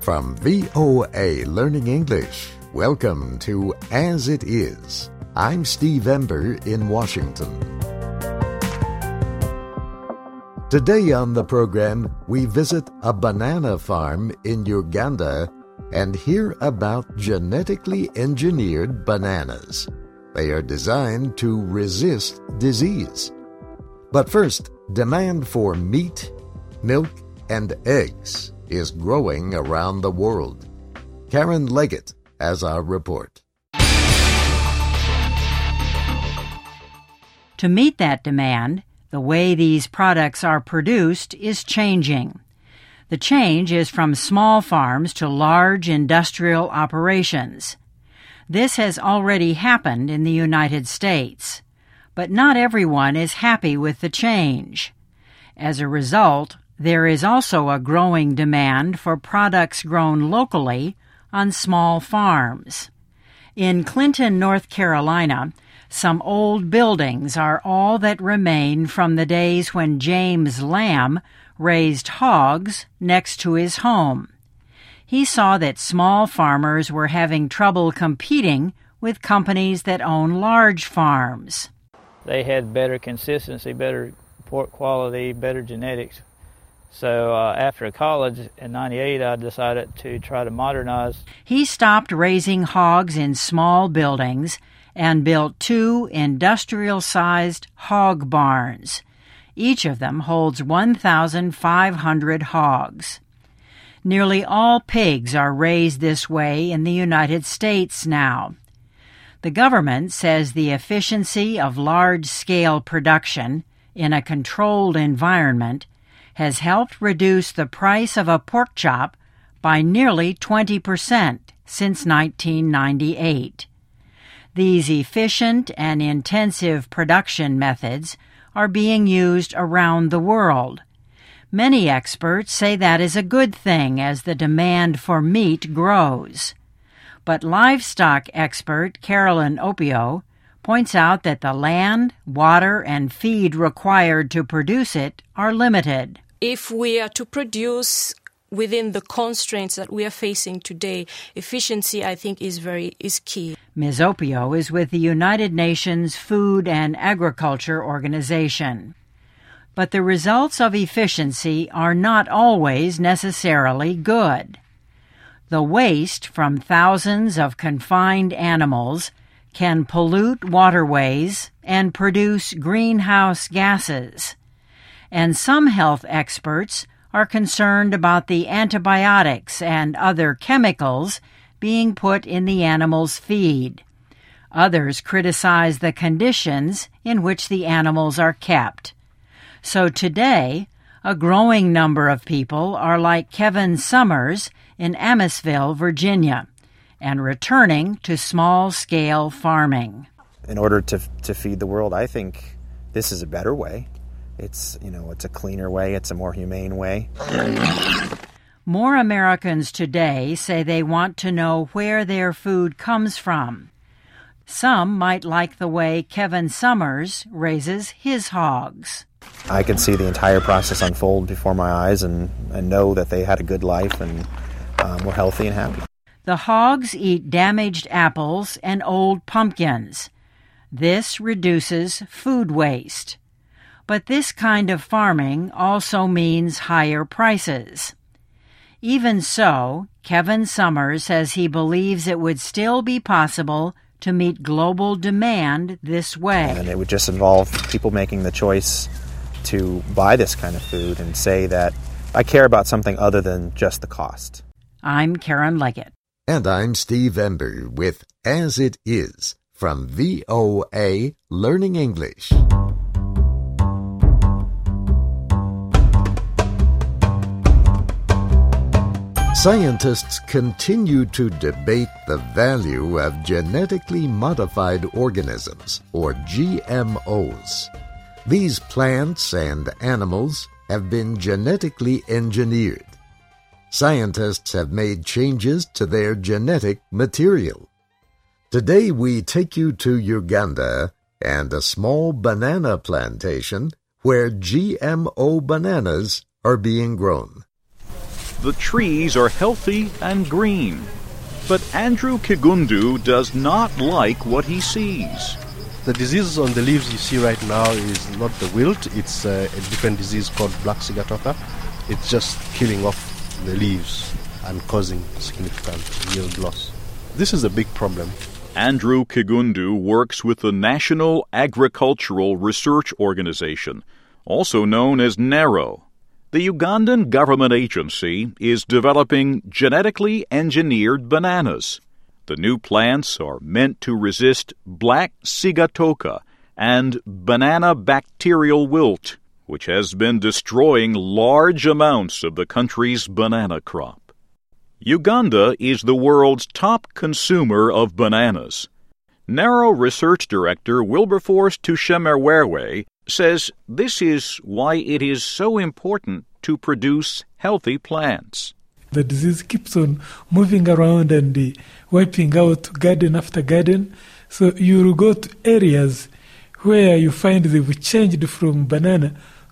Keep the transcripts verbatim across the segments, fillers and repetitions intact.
From V O A Learning English, welcome to As It Is. I'm Steve Ember in Washington. Today on the program, we visit a banana farm in Uganda and hear about genetically engineered bananas. They are designed to resist disease. But first, demand for meat, milk, and eggs is growing around the world. Karen Leggett has our report. To meet that demand, the way these products are produced is changing. The change is from small farms to large industrial operations. This has already happened in the United States, but not everyone is happy with the change. As a result, there is also a growing demand for products grown locally on small farms. In Clinton, North Carolina, some old buildings are all that remain from the days when James Lamb raised hogs next to his home. He saw that small farmers were having trouble competing with companies that own large farms. They had better consistency, better pork quality, better genetics. So uh, after college in ninety-eight, I decided to try to modernize. He stopped raising hogs in small buildings and built two industrial-sized hog barns. Each of them holds one thousand five hundred hogs. Nearly all pigs are raised this way in the United States now. The government says the efficiency of large-scale production in a controlled environment has helped reduce the price of a pork chop by nearly twenty percent since nineteen ninety-eight. These efficient and intensive production methods are being used around the world. Many experts say that is a good thing as the demand for meat grows. But livestock expert Carolyn Opio points out that the land, water, and feed required to produce it are limited. If we are to produce within the constraints that we are facing today, efficiency, I think, is very is key. Miz Opio is with the United Nations Food and Agriculture Organization. But the results of efficiency are not always necessarily good. The waste from thousands of confined animals can pollute waterways and produce greenhouse gases. And some health experts are concerned about the antibiotics and other chemicals being put in the animals' feed. Others criticize the conditions in which the animals are kept. So today, a growing number of people are like Kevin Summers in Amosville, Virginia, and returning to small-scale farming. In order to to feed the world, I think this is a better way. It's, you know, it's a cleaner way, it's a more humane way. More Americans today say they want to know where their food comes from. Some might like the way Kevin Summers raises his hogs. I could see the entire process unfold before my eyes and, and know that they had a good life and um, were healthy and happy. The hogs eat damaged apples and old pumpkins. This reduces food waste. But this kind of farming also means higher prices. Even so, Kevin Summers says he believes it would still be possible to meet global demand this way. And it would just involve people making the choice to buy this kind of food and say that I care about something other than just the cost. I'm Karen Leggett. And I'm Steve Ember with As It Is from V O A Learning English. Scientists continue to debate the value of genetically modified organisms, or G M Os. These plants and animals have been genetically engineered. Scientists have made changes to their genetic material. Today we take you to Uganda and a small banana plantation where G M O bananas are being grown. the trees are healthy and green. But Andrew Kigundu does not like what he sees. The disease on the leaves you see right now is not the wilt, it's a, a different disease called black sigatoka. It's just killing off the leaves and causing significant yield loss. This is a big problem. Andrew Kigundu works with the National Agricultural Research Organization, also known as NARO. The Ugandan government agency is developing genetically engineered bananas. The new plants are meant to resist black sigatoka and banana bacterial wilt, which has been destroying large amounts of the country's banana crop. Uganda is the world's top consumer of bananas. NARO Research Director Wilberforce Tushemerwewe says this is why it is so important to produce healthy plants. The disease keeps on moving around and uh, wiping out garden after garden. So you will go to areas where you find they've changed from banana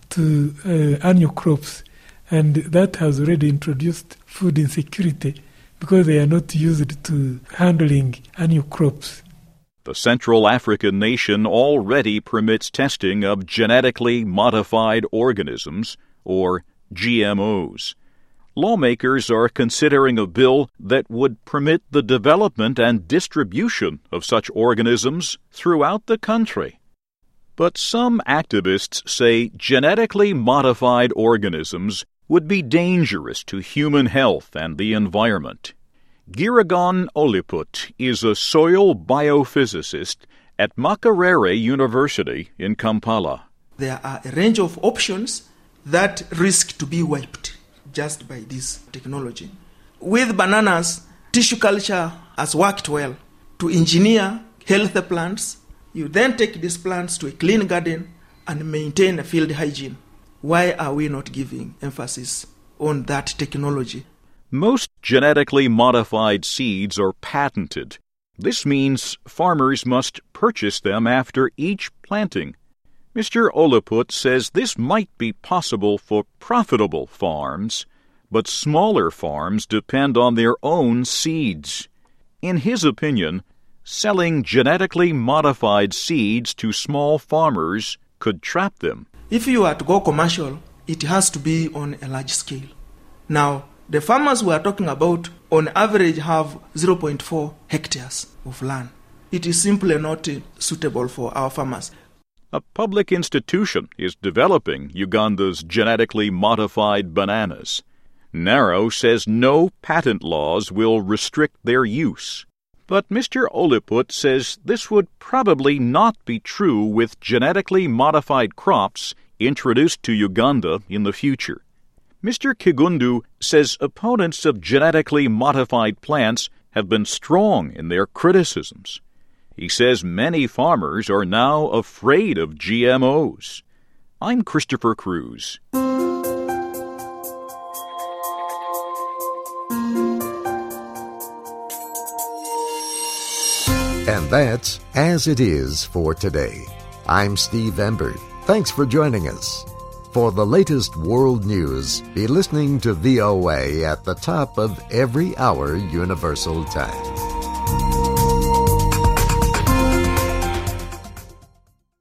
to uh, annual crops. And that has already introduced food insecurity because they are not used to handling annual crops. The Central African nation already permits testing of genetically modified organisms, or G M Os. Lawmakers are considering a bill that would permit the development and distribution of such organisms throughout the country. But some activists say genetically modified organisms would be dangerous to human health and the environment. Giragon Oliput is a soil biophysicist at Makerere University in Kampala. There are a range of options that risk to be wiped just by this technology. With bananas, tissue culture has worked well to engineer healthy plants. You then take these plants to a clean garden and maintain a field hygiene. Why are we not giving emphasis on that technology? Most genetically modified seeds are patented. This means farmers must purchase them after each planting. Mister Oliput says this might be possible for profitable farms, but smaller farms depend on their own seeds. In his opinion, selling genetically modified seeds to small farmers could trap them. If you are to go commercial, it has to be on a large scale. Now, the farmers we are talking about on average have zero point four hectares of land. It is simply not suitable for our farmers. A public institution is developing Uganda's genetically modified bananas. NARO says no patent laws will restrict their use. But Mister Oliput says this would probably not be true with genetically modified crops introduced to Uganda in the future. Mister Kigundu says opponents of genetically modified plants have been strong in their criticisms. He says many farmers are now afraid of G M Os. I'm Christopher Cruz. And that's As It Is for today. I'm Steve Embert. Thanks for joining us. For the latest world news, be listening to V O A at the top of every hour Universal Time.